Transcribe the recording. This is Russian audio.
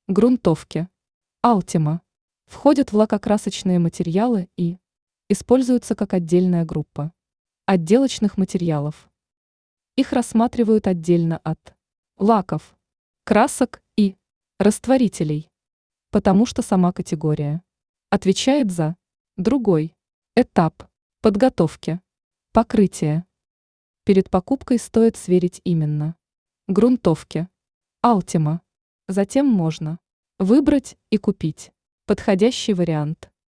Грунтовки. Алтима. Входят в лакокрасочные материалы и используются как отдельная группа отделочных материалов. Их рассматривают отдельно от лаков, красок и растворителей, потому что сама категория отвечает за другой этап подготовки покрытия. Перед покупкой стоит сверить именно грунтовки Алтима. Затем можно выбрать и купить подходящий вариант.